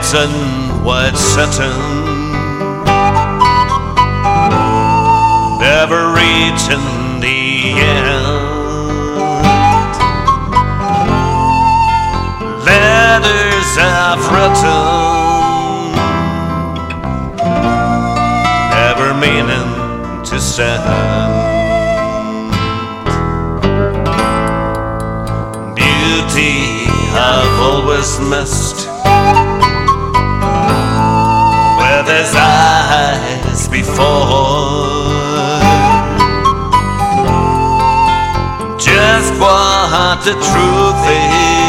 written white satin, never reaching the end. Letters I've written, never meaning to send. Beauty I've always missed, where there's eyes before. Just what the truth is,